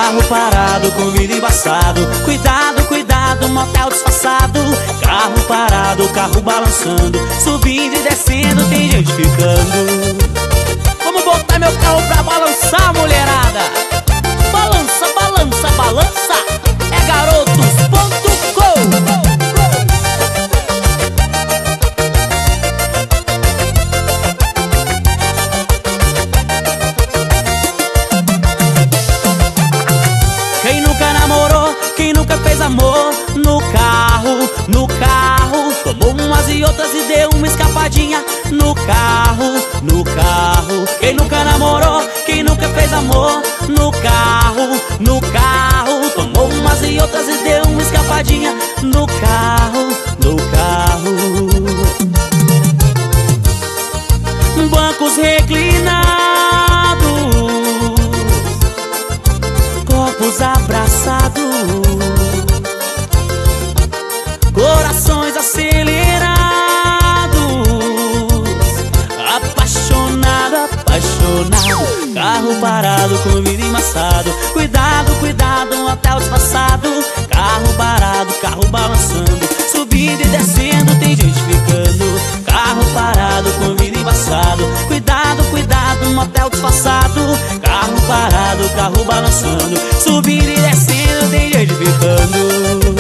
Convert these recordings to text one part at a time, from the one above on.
Carro parado com vidro embaçado. Cuidado, cuidado, motel disfarçado. Carro parado, carro balançando, subindo e descendo, tem gente ficando. Vamos botar meu carro pra balançar, mulherada. Balança, balança, balança. É garotos.com. Quem nunca namorou, quem nunca fez amor no carro, no carro. Tomou umas e outras e deu uma escapadinha no carro, no carro. Quem nunca namorou, quem nunca fez amor no carro, no carro. Tomou umas e outras e deu uma escapadinha no carro, no carro. Bancos reclinados, corpos abraçados, corações acelerados, apaixonado, apaixonado. Carro parado com vidro embaçado. Cuidado, cuidado, um hotel disfarçado. Carro parado, carro balançando, subindo e descendo, tem gente ficando. Carro parado com vidro embaçado. Cuidado, cuidado, um hotel disfarçado. Carro parado, carro balançando, subindo e descendo, tem gente ficando.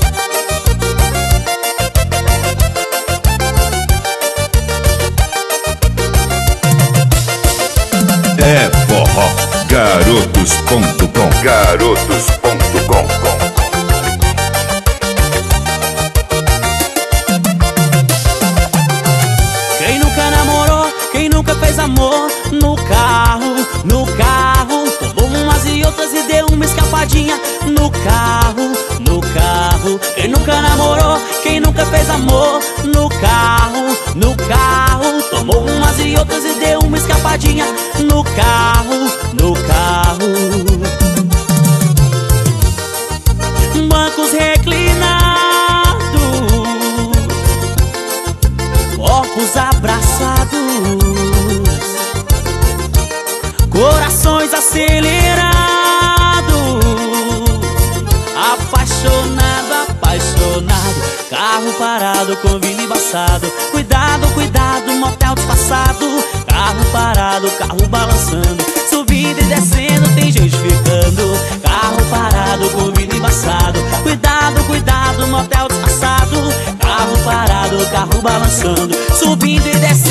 É forró, garotos.com, garotos.com. Quem nunca namorou, quem nunca fez amor no carro, no carro. Tomou umas e outras e deu uma escapadinha no carro, no carro. Quem nunca namorou, quem nunca fez amor no carro, no carro. Tomou umas e outras e deu uma escapadinha no carro, no carro. Bancos reclinados, corpos abraçados, corações acelerados, apaixonado, apaixonado. Carro parado com vidro embaçado. Cuidado, cuidado, motel disfarçado. Carro parado, carro balançando, subindo e descendo, tem gente ficando. Carro parado com vidro embaçado. Cuidado, cuidado, motel disfarçado. Carro parado, carro balançando, subindo e descendo.